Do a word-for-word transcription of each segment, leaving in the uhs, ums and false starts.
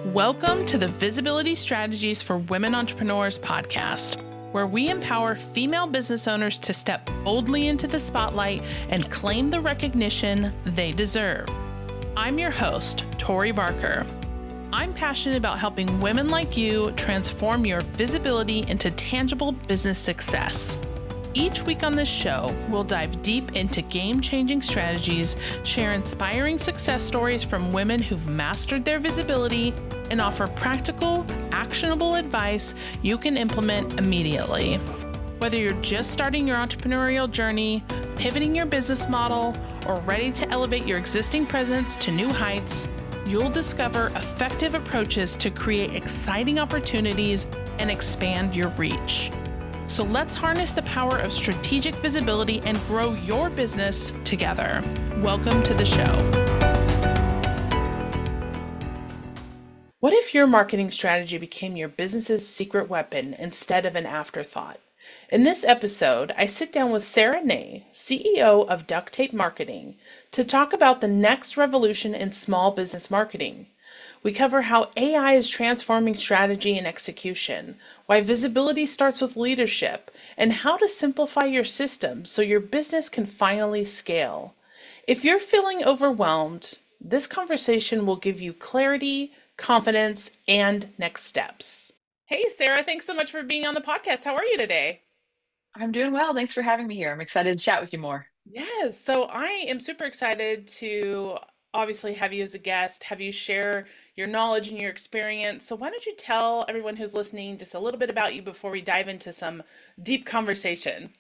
Welcome to the Visibility Strategies for Women Entrepreneurs podcast, where we empower female business owners to step boldly into the spotlight and claim the recognition they deserve. I'm your host, Tori Barker. I'm passionate about helping women like you transform your visibility into tangible business success. Each week on this show, we'll dive deep into game-changing strategies, share inspiring success stories from women who've mastered their visibility, and offer practical, actionable advice you can implement immediately. Whether you're just starting your entrepreneurial journey, pivoting your business model, or ready to elevate your existing presence to new heights, you'll discover effective approaches to create exciting opportunities and expand your reach. So let's harness the power of strategic visibility and grow your business together. Welcome to the show. What if your marketing strategy became your business's secret weapon instead of an afterthought? In this episode, I sit down with Sarah Ney, C E O of Duct Tape Marketing, to talk about the next revolution in small business marketing. We cover how A I is transforming strategy and execution, why visibility starts with leadership, and how to simplify your system so your business can finally scale. If you're feeling overwhelmed, this conversation will give you clarity, confidence, and next steps. Hey, Sarah, thanks so much for being on the podcast. How are you today? I'm doing well. Thanks for having me here. I'm excited to chat with you more. Yes, so I am super excited to obviously have you as a guest, have you share your knowledge and your experience. So why don't you tell everyone who's listening just a little bit about you before we dive into some deep conversation?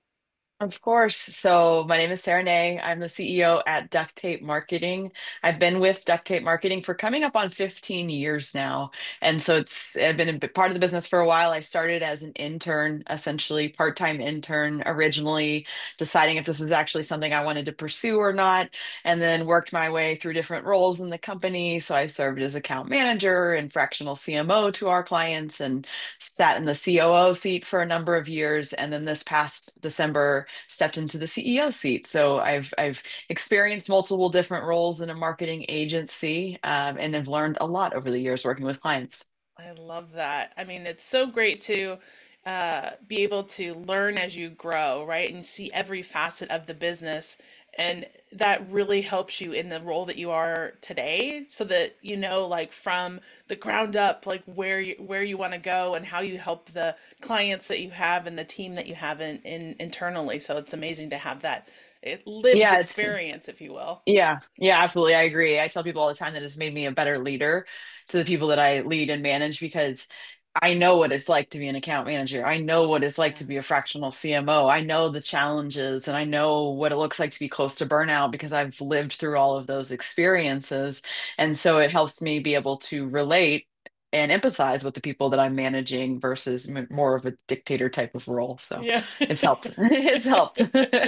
Of course. So my name is Sarah Ney. I'm the C E O at Duct Tape Marketing. I've been with Duct Tape Marketing for coming up on fifteen years now. And so it's I've been a bit part of the business for a while. I started as an intern, essentially part-time intern originally, deciding if this is actually something I wanted to pursue or not, and then worked my way through different roles in the company. So I served as account manager and fractional C M O to our clients and sat in the C O O seat for a number of years. And then this past December, stepped into the C E O seat. So I've I've experienced multiple different roles in a marketing agency, um, and have learned a lot over the years working with clients. I love that. I mean, it's so great to uh, be able to learn as you grow, right? And see every facet of the business. And that really helps you in the role that you are today, so that you know, like from the ground up, like where you where you want to go and how you help the clients that you have and the team that you have in, in internally. So it's amazing to have that eh, lived Yeah, it's experience, if you will. yeah, yeah, absolutely. I agree. I tell people all the time that it's made me a better leader to the people that I lead and manage because I know what it's like to be an account manager. I know what it's like Yeah. to be a fractional C M O. I know the challenges and I know what it looks like to be close to burnout because I've lived through all of those experiences. And so it helps me be able to relate and empathize with the people that I'm managing versus m- more of a dictator type of role. So Yeah. it's helped. It's helped.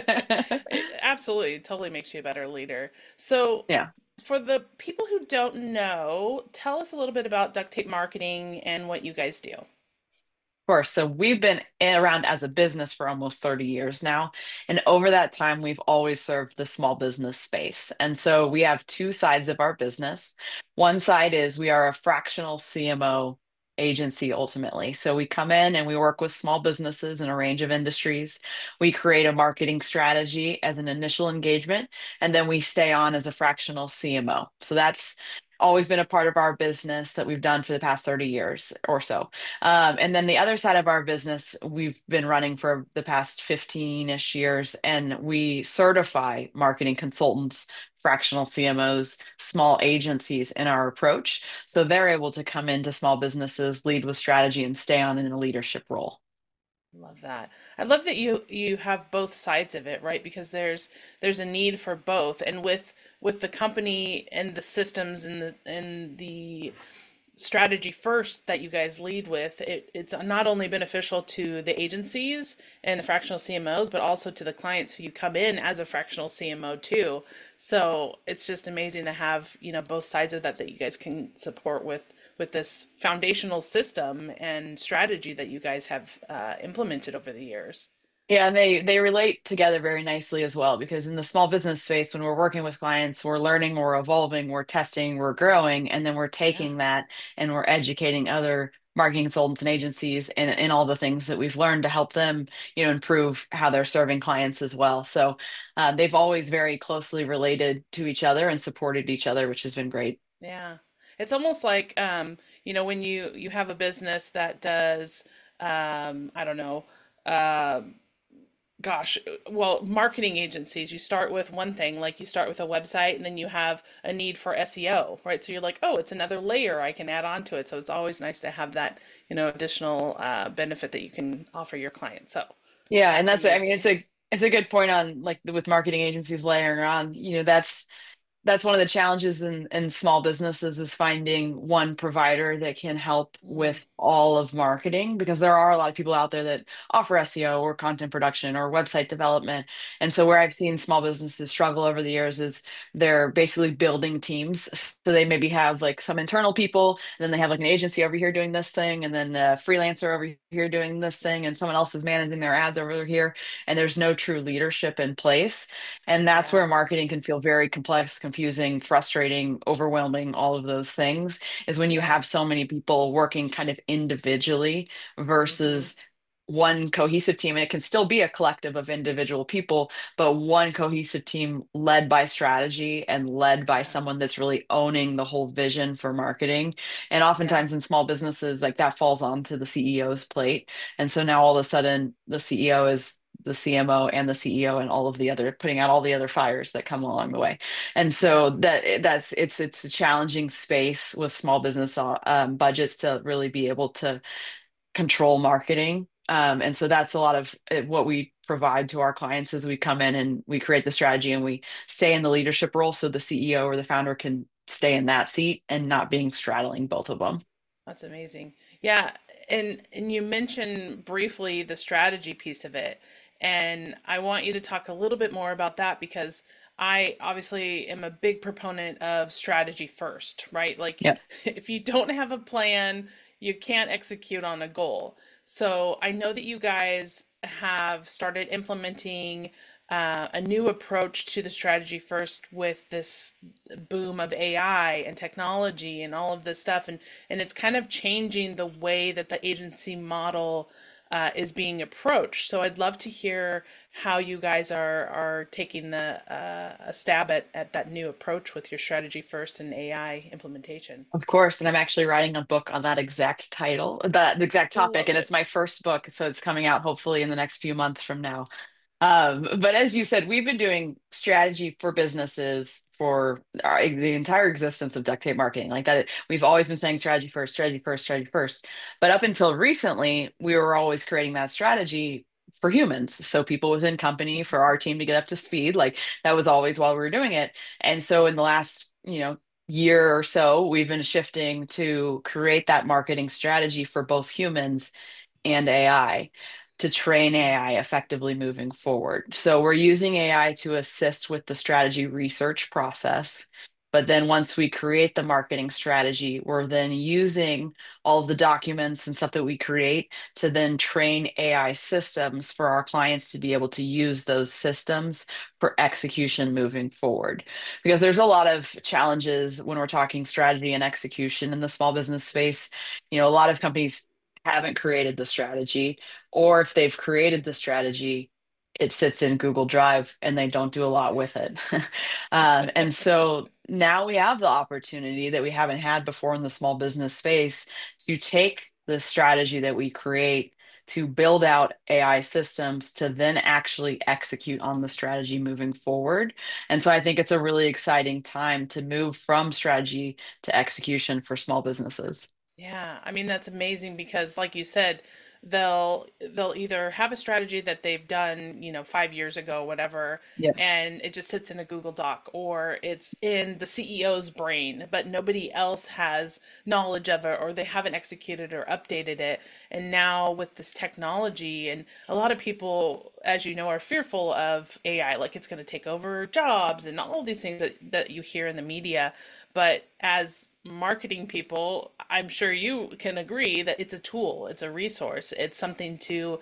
It absolutely totally makes you a better leader. So, Yeah. for the people who don't know, tell us a little bit about duct tape marketing and what you guys do. Course. So we've been around as a business for almost thirty years now. And over that time, we've always served the small business space. And so we have two sides of our business. One side is we are a fractional C M O agency ultimately. So we come in and we work with small businesses in a range of industries. We create a marketing strategy as an initial engagement, and then we stay on as a fractional C M O. So that's always been a part of our business that we've done for the past thirty years or so. Um, and then the other side of our business, we've been running for the past fifteen-ish years, and we certify marketing consultants, fractional C M Os, small agencies in our approach. So they're able to come into small businesses, lead with strategy, and stay on in a leadership role. Love that. I love that you you have both sides of it, right? Because there's there's a need for both. And with with the company and the systems and the and the strategy first that you guys lead with, it, it's not only beneficial to the agencies and the fractional C M Os, but also to the clients who you come in as a fractional C M O too. So it's just amazing to have, you know, both sides of that that you guys can support with with this foundational system and strategy that you guys have uh, implemented over the years. Yeah, and they they relate together very nicely as well because in the small business space, when we're working with clients, we're learning, we're evolving, we're testing, we're growing, and then we're Yeah. taking that and we're educating other marketing consultants and agencies in, in all the things that we've learned to help them, you know, improve how they're serving clients as well. So uh, they've always very closely related to each other and supported each other, which has been great. Yeah. It's almost like um, you know, when you you have a business that does um, I don't know, uh, gosh, well, marketing agencies, you start with one thing, like you start with a website and then you have a need for S E O, right? So you're like, oh, it's another layer I can add on to it. So it's always nice to have that, you know, additional uh, benefit that you can offer your clients. So Yeah, and that's that's I mean it's amazing. a it's a good point on like with marketing agencies layering on, you know, that's that's one of the challenges in, in small businesses is finding one provider that can help Mm, with all of marketing because there are a lot of people out there that offer S E O or content production or website development. And so where yeah, I've seen small businesses struggle over the years is they're basically building teams. So they maybe have like some internal people, and then they have like an agency over here doing this thing, and then a freelancer over here doing this thing, and someone else is managing their ads over here. And there's no true leadership in place. And that's yeah, where marketing can feel very complex, confusing, frustrating, overwhelming, all of those things is when you yeah. have so many people working kind of individually Hmm. versus one cohesive team. And it can still be a collective of individual people, but one cohesive team led by strategy and led by Yeah, someone that's really owning the whole vision for marketing. And yeah, oftentimes in small businesses, like that falls onto the C E O's plate. And so now all of a sudden, the C E O is the C M O and the C E O and all of the other putting out all the other fires that come along the way. And yeah. so that that's it's it's a challenging space with small business uh, um, budgets to really be able to control marketing. Um, and so that's a lot of uh, what we provide to our clients as we come in and we create the strategy and we stay in the leadership role so the C E O or the founder can stay in that seat and not being straddling both of them. That's amazing. Yeah, and and you mentioned briefly the strategy piece of it, and I want you to talk a little bit more about that because I obviously am a big proponent of strategy first, right? Like Yep. if you don't have a plan, you can't execute on a goal. So I know that you guys have started implementing uh, a new approach to the strategy first with this boom of A I and technology and all of this stuff, and and it's kind of changing the way that the agency model uh, is being approached. So I'd love to hear how you guys are are taking the uh, a stab at at that new approach with your strategy first and A I implementation. Of course, and I'm actually writing a book on that exact title, that exact topic, Love and it's it. my first book, so it's coming out hopefully in the next few months from now. Um, but as you said, we've been doing strategy for businesses for our, the entire existence of duct tape marketing. Like that, we've always been saying strategy first, strategy first, strategy first. But up until recently, we were always creating that strategy for humans. So people within company, for our team to get up to speed, like that was always while we were doing it. And so in the last, you know, year or so, we've been shifting to create that marketing strategy for both humans and A I to train A I effectively moving forward. So we're using A I to assist with the strategy research process. But then once we create the marketing strategy, we're then using all of the documents and stuff that we create to then train A I systems for our clients to be able to use those systems for execution moving forward. Because there's a lot of challenges when we're talking strategy and execution in the small business space. You know, a lot of companies haven't created the strategy, or if they've created the strategy, it sits in Google Drive and they don't do a lot with it. Um, and so now we have the opportunity that we haven't had before in the small business space to take the strategy that we create to build out A I systems to then actually execute on the strategy moving forward. And so I think it's a really exciting time to move from strategy to execution for small businesses. Yeah, I mean that's amazing because like you said, they'll they'll either have a strategy that they've done, you know, five years ago, whatever, Yeah. and it just sits in a Google Doc or it's in the C E O's brain, but nobody else has knowledge of it or they haven't executed or updated it. And now with this technology and a lot of people, as you know, are fearful of A I, like it's going to take over jobs and all these things that that you hear in the media. But as marketing people, I'm sure you can agree that it's a tool, it's a resource, it's something to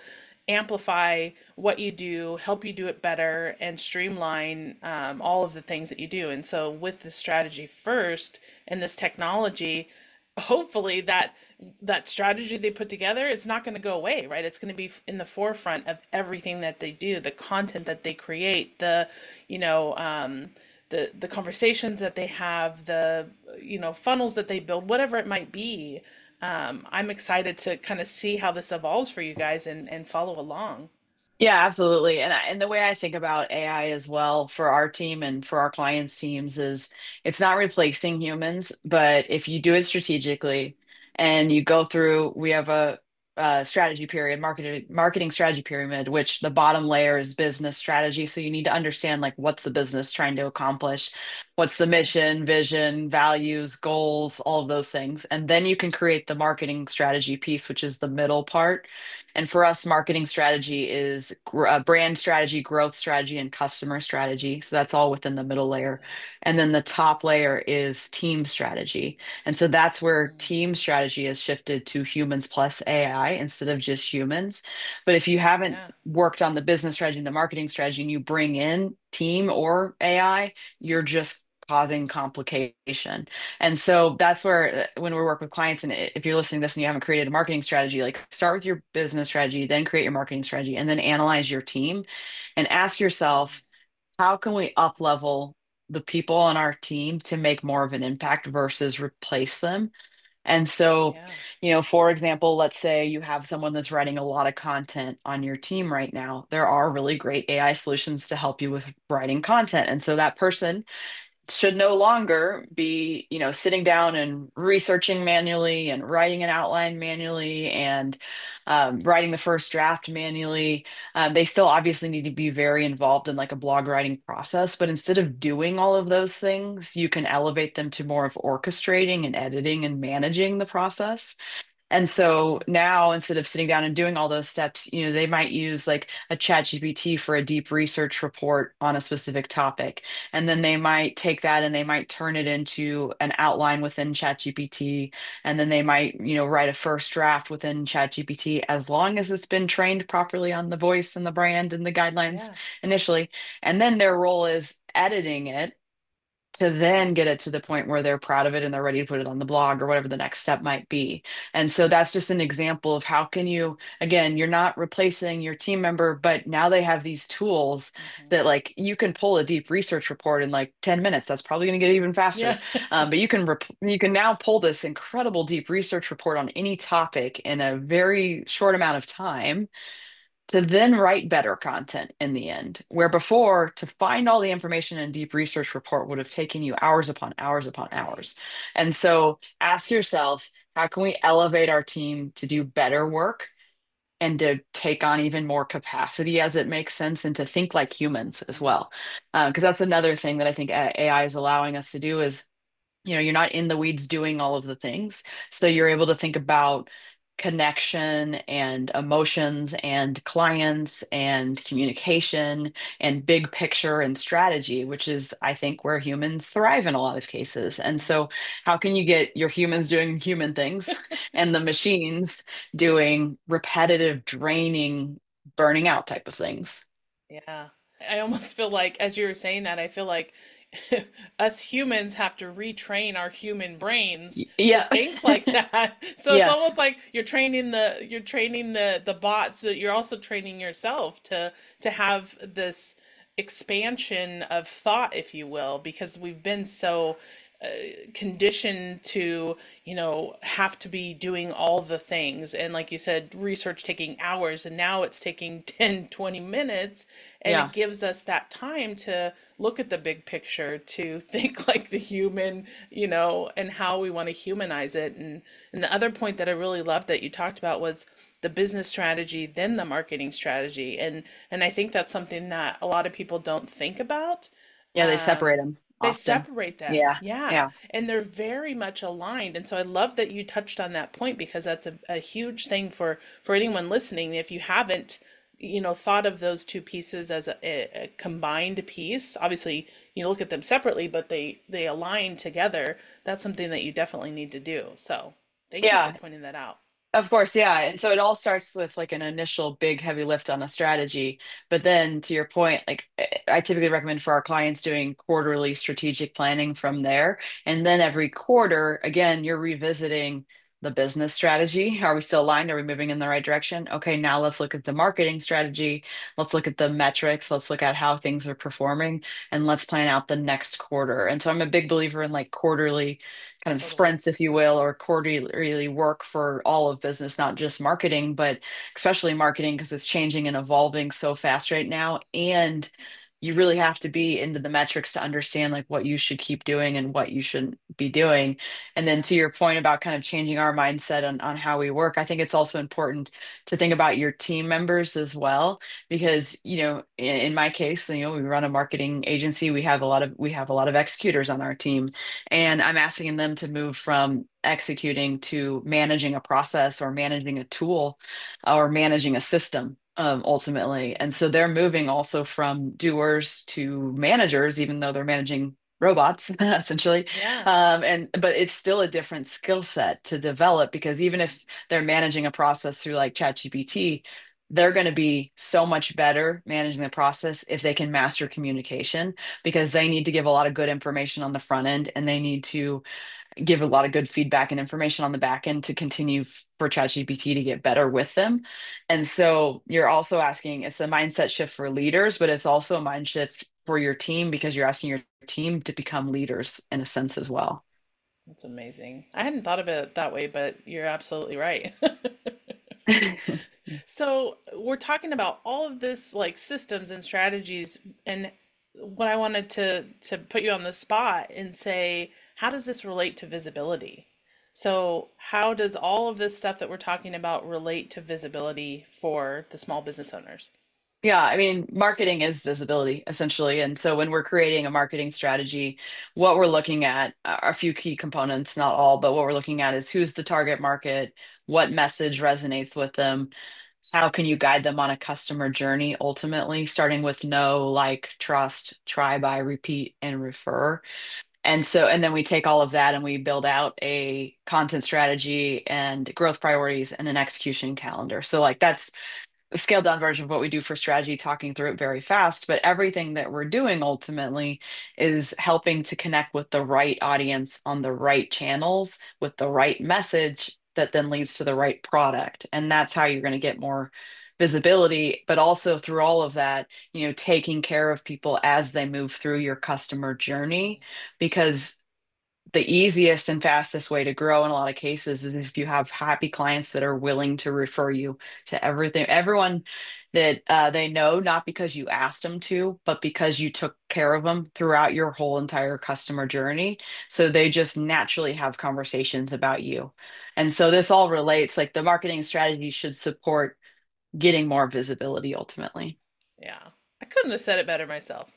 amplify what you do, help you do it better, and streamline um, all of the things that you do. And so, with the strategy first and this technology, hopefully that that strategy they put together, it's not going to go away, right? It's going to be in the forefront of everything that they do, the content that they create, the, you know, um, the the conversations that they have, the, you know, funnels that they build, whatever it might be. Um, I'm excited to kind of see how this evolves for you guys and and follow along. Yeah, absolutely. And I, and the way I think about A I as well for our team and for our clients' teams is it's not replacing humans, but if you do it strategically and you go through, we have a, uh strategy period, marketing marketing strategy pyramid, which the bottom layer is business strategy. So you need to understand like what's the business trying to accomplish, what's the mission, vision, values, goals, all of those things. And then you can create the marketing strategy piece, which is the middle part. And for us, marketing strategy is gr- uh, brand strategy, growth strategy, and customer strategy. So that's all within the middle layer. And then the top layer is team strategy. And so that's where team strategy has shifted to humans plus A I instead of just humans. But if you haven't Yeah, worked on the business strategy and the marketing strategy and you bring in team or A I, you're just causing complication. And so that's where uh, when we work with clients, and if you're listening to this and you haven't created a marketing strategy, like start with your business strategy, then create your marketing strategy, and then analyze your team and ask yourself, how can we up level the people on our team to make more of an impact versus replace them? And so, yeah, you know, for example, let's say you have someone that's writing a lot of content on your team right now. There are really great A I solutions to help you with writing content. And so that person should no longer be, you know, sitting down and researching manually and writing an outline manually and um, writing the first draft manually. Um, they still obviously need to be very involved in like a blog writing process, but instead of doing all of those things, you can elevate them to more of orchestrating and editing and managing the process. And so yeah, now instead of sitting down and doing all those steps, you know, they might use like a chat G P T for a deep research report on a specific topic. And then they might take that and they might turn it into an outline within chat G P T. And then they might, you know, write a first draft within chat G P T as long as it's been trained properly on the voice and the brand and the guidelines yeah, initially. And then their role is editing it to then get it to the point where they're proud of it and they're ready to put it on the blog or whatever the next step might be. And so that's just an example of how can you, again, you're not replacing your team member, but now they have these tools hmm that like you can pull a deep research report in like ten minutes. That's probably going to get even yeah, faster. Um, but you can rep- you can now pull this incredible deep research report on any topic in a very short amount of time to then write better content in the end. Where before, to find all the information in a deep research report would have taken you hours upon hours upon hours. right. And so ask yourself, how can we elevate our team to do better work and to take on even more capacity as it makes sense and to think like humans as hmm well? Because that's another thing that I think A I is allowing us to do is you know, you're not in the weeds doing all of the things. So you're able to think about connection and emotions and clients and communication and big picture and strategy, which is, I think, where humans thrive in a lot of cases. And hmm so, how can you get your humans doing human things and the machines doing repetitive, draining, burning out type of things? Yeah. I almost feel like, as you were saying that, I feel like us humans have to retrain our human brains Y- to Yeah. think like that. So it's Yes. almost like you're training the you're training the the bots, but you're also training yourself to to have this expansion of thought, if you will, because we've been so uh, conditioned to, you know, have to be doing all the things. And like you said, research taking hours, and now it's taking ten, twenty minutes. And Yeah. it gives us that time to look at the big picture, to think like the human, you know, and how we want to humanize it. And, and the other point that I really loved that you talked about was the business strategy, then the marketing strategy. And, and I think that's something that a lot of people don't think about. Yeah. They separate Um, them they often. separate them. Yeah. Yeah. Yeah. And they're very much aligned. And so I love that you touched on that point because that's a, a huge thing for for anyone listening. If you haven't, you know, thought of those two pieces as a, a, a combined piece, obviously you look at them separately, but they they align together. That's something that you definitely need to do. So thank you for Yeah. pointing that out. Of course, yeah. And so it all starts with like an initial big heavy lift on a strategy. But then to your point, like eh, I typically recommend for our clients doing quarterly strategic planning from there. And then every quarter, again, you're revisiting the business strategy. Are we still aligned? Are we moving in the right direction? Okay, now let's look at the marketing strategy. Let's look at the metrics. Let's look at how things are performing and let's plan out the next quarter. And so I'm a big believer in like quarterly kind of Totally. sprints, if you will, or quarterly work for all of business, not just marketing, but especially marketing because it's changing and evolving so fast right now. And you really have to be into the metrics to understand like what you should keep doing and what you shouldn't be doing. And then Yeah. to your point about kind of changing our mindset on, on how we work, I think it's also important to think about your team members as well. Because, you know, in, in my case, you know, we run a marketing agency. We have a lot of we have a lot of executors on our team and I'm asking them to move from executing to managing a process or managing a tool or managing a system. Um, ultimately. And so they're moving also from doers to managers, even though they're managing robots essentially. Yeah. Um, and but it's still a different skill set to develop because even if they're managing a process through like ChatGPT, they're going to be so much better managing the process if they can master communication because they need to give a lot of good information on the front end and they need to give a lot of good feedback and information on the back end to continue for ChatGPT to get better with them. And so you're also asking, it's a mindset shift for leaders, but it's also a mind shift for your team because you're asking your team to become leaders in a sense as well. That's amazing. I hadn't thought of it that way, but you're absolutely right. So we're talking about all of this like systems and strategies, and what I wanted to to put you on the spot and say, how does this relate to visibility? So how does all of this stuff that we're talking about relate to visibility for the small business owners? Yeah, I mean, marketing is visibility essentially. And so when we're creating a marketing strategy, what we're looking at are a few key components, not all, but what we're looking at is who's the target market, what message resonates with them, how can you guide them on a customer journey ultimately, starting with know, like, trust, try, buy, repeat, and refer. And so, and then we take all of that and we build out a content strategy and growth priorities and an execution calendar. So, like, that's a scaled down version of what we do for strategy, talking through it very fast. But everything that we're doing ultimately is helping to connect with the right audience on the right channels with the right message that then leads to the right product. And that's how you're going to get more visibility, but also through all of that, you know, taking care of people as they move through your customer journey. Because the easiest and fastest way to grow in a lot of cases is if you have happy clients that are willing to refer you to everything, everyone that uh, they know, not because you asked them to, but because you took care of them throughout your whole entire customer journey. So they just naturally have conversations about you. And so this all relates, like the marketing strategy should support getting more visibility ultimately. Yeah. I couldn't have said it better myself.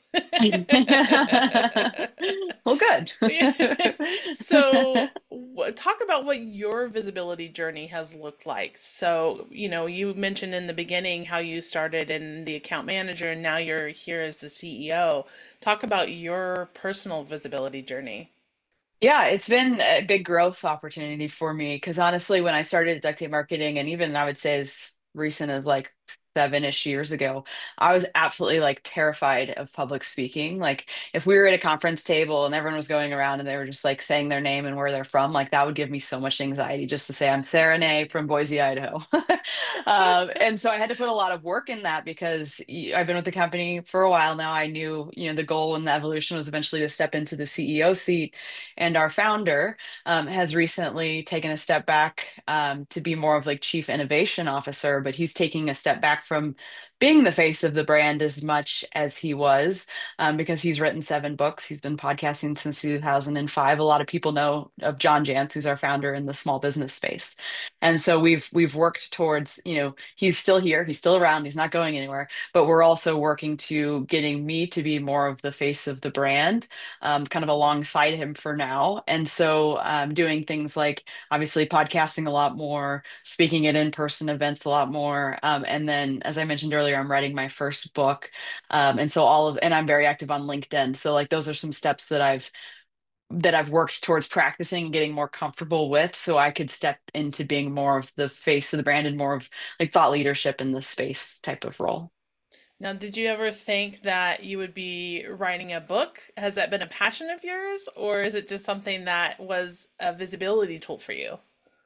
Well, good. So, wh- talk about what your visibility journey has looked like. So, you know, you mentioned in the beginning how you started in the account manager and now you're here as the C E O. Talk about your personal visibility journey. Yeah, it's been a big growth opportunity for me because honestly, when I started duct tape marketing, and even I would say as recent as like seven-ish years ago, I was absolutely like terrified of public speaking. Like if we were at a conference table and everyone was going around and they were just like saying their name and where they're from, like that would give me so much anxiety just to say I'm Sarah Nay from Boise, Idaho. Um, and so I had to put a lot of work in that because y- I've been with the company for a while now. I knew, you know, the goal and the evolution was eventually to step into the C E O seat and our founder um, has recently taken a step back um, to be more of like chief innovation officer, but he's taking a step back from being the face of the brand as much as he was um, because he's written seven books. He's been podcasting since two thousand five. A lot of people know of John Jantz, who's our founder in the small business space. And so we've we've worked towards, you know, he's still here, he's still around, he's not going anywhere, but we're also working to getting me to be more of the face of the brand um, kind of alongside him for now. And so um, doing things like obviously podcasting a lot more, speaking at in-person events a lot more. Um, and then, as I mentioned earlier, I'm writing my first book. Um, and so all of, and I'm very active on LinkedIn. So like those are some steps that I've that I've worked towards practicing and getting more comfortable with, so I could step into being more of the face of the brand and more of like thought leadership in the space type of role. Now, did you ever think that you would be writing a book? Has that been a passion of yours, or is it just something that was a visibility tool for you?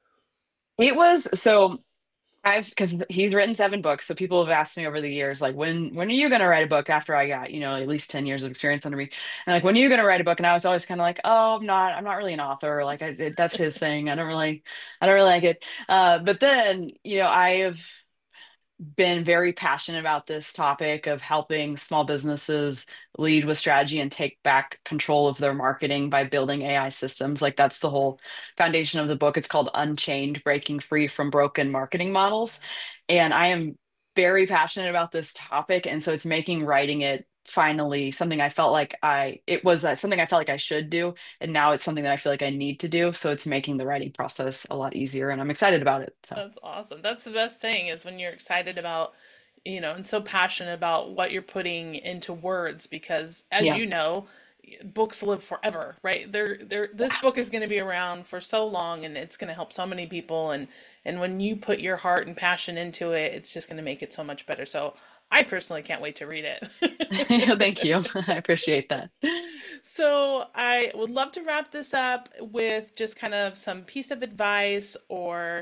It was so I've because he's written seven books, so people have asked me over the years, like, when when are you going to write a book after I got, you know, at least ten years of experience under me? And like, when are you going to write a book? And I was always kind of like, oh, I'm not, I'm not really an author. Like, I, it- that's his thing. I don't really, I don't really like it. Uh, but then, you know, I have been very passionate about this topic of helping small businesses lead with strategy and take back control of their marketing by building A I systems. Like that's the whole foundation of the book. It's called Unchained: Breaking Free from Broken Marketing Models. And I am very passionate about this topic. And so it's making writing it finally something I felt like I, it was uh, something I felt like I should do. And now it's something that I feel like I need to do. So it's making the writing process a lot easier and I'm excited about it. So, That's awesome. That's the best thing is when you're excited about, you know, and so passionate about what you're putting into words because as yeah. you know, books live forever, right? They're they're this book is going to be around for so long and it's going to help so many people and and when you put your heart and passion into it, it's just going to make it so much better. So I personally can't wait to read it. Thank you. I appreciate that. So I would love to wrap this up with just kind of some piece of advice or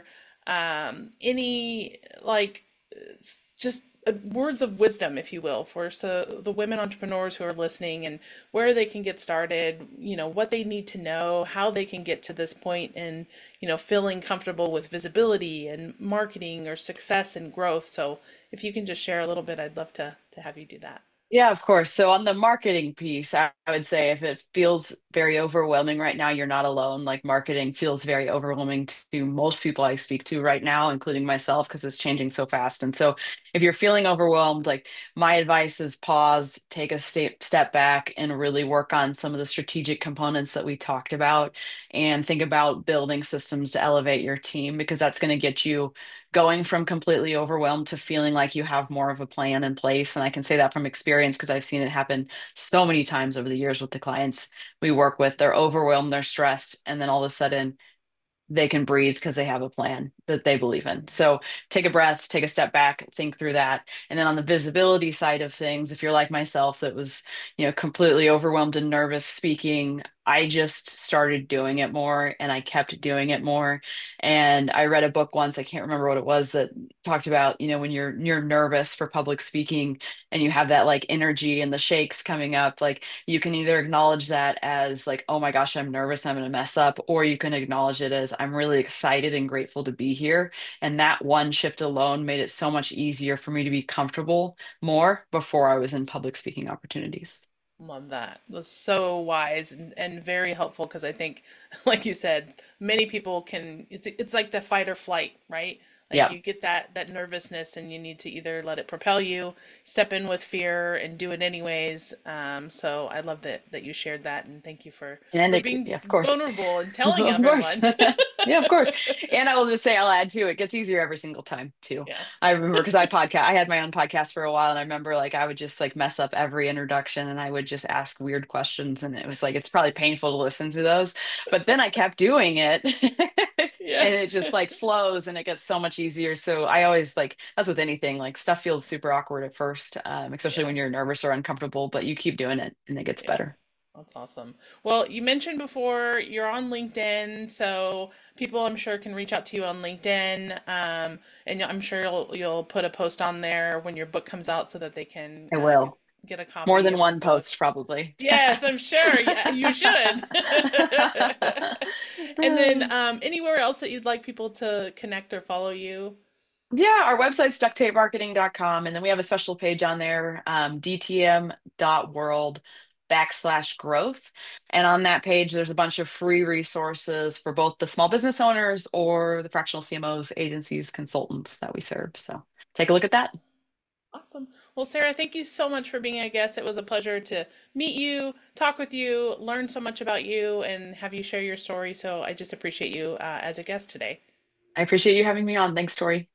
um, any like s- just uh, words of wisdom, if you will, for so the women entrepreneurs who are listening and where they can get started, you know, what they need to know, how they can get to this point in, you know, feeling comfortable with visibility and marketing or success and growth. So if you can just share a little bit, I'd love to to have you do that. Yeah, of course. So on the marketing piece, I, I would say if it feels very overwhelming right now, you're not alone. Like marketing feels very overwhelming to most people I speak to right now, including myself, because it's changing so fast. And so if you're feeling overwhelmed, like my advice is pause, take a step step back and really work on some of the strategic components that we talked about and think about building systems to elevate your team because that's going to get you going from completely overwhelmed to feeling like you have more of a plan in place. And I can say that from experience because I've seen it happen so many times over the years with the clients we work with. They're overwhelmed, they're stressed, and then all of a sudden they can breathe because they have a plan that they believe in. So take a breath, take a step back, think through that. And then on the visibility side of things, if you're like myself that was, you know, completely overwhelmed and nervous speaking, I just started doing it more and I kept doing it more. And I read a book once, I can't remember what it was, that talked about, you know, when you're you're nervous for public speaking and you have that like energy and the shakes coming up, like you can either acknowledge that as like, oh my gosh, I'm nervous, I'm going to mess up, or you can acknowledge it as I'm really excited and grateful to be here. And that one shift alone made it so much easier for me to be comfortable more before I was in public speaking opportunities. Love that. That's so wise and, and very helpful because I think, like you said, many people can, it's it's like the fight or flight, right? Like Yeah. you get that that nervousness and you need to either let it propel you, step in with fear and do it anyways. Um, so I love that that you shared that and thank you for And for it, c- being yeah, of course. vulnerable and telling Of course. everyone. Yeah, of course. And I will just say, I'll add too, it gets easier every single time too. Yeah. I remember because I podcast, I had my own podcast for a while, and I remember like I would just like mess up every introduction and I would just ask weird questions. And it was like, it's probably painful to listen to those. But then I kept doing it Yeah. and it just like flows and it gets so much easier. So I always like, that's with anything, like stuff feels super awkward at first, um, especially Yeah. when you're nervous or uncomfortable, but you keep doing it and it gets Yeah. better. That's awesome. Well, you mentioned before you're on LinkedIn, so people I'm sure can reach out to you on LinkedIn. Um, and I'm sure you'll you'll put a post on there when your book comes out so that they can I uh, get will. get a More copy than of the one book. post, probably. Yes, I'm sure. Yeah, you should. And then um, anywhere else that you'd like people to connect or follow you? Yeah, our website's duct tape marketing dot com, and then we have a special page on there, um, d t m dot world backslash growth. And on that page, there's a bunch of free resources for both the small business owners or the fractional C M Os, agencies, consultants that we serve. So take a look at that. Awesome. Awesome. Well, Sarah, thank you so much for being a guest. It was a pleasure to meet you, talk with you, learn so much about you, and have you share your story. So I just appreciate you uh, as a guest today. I appreciate you having me on. Thanks, Tori.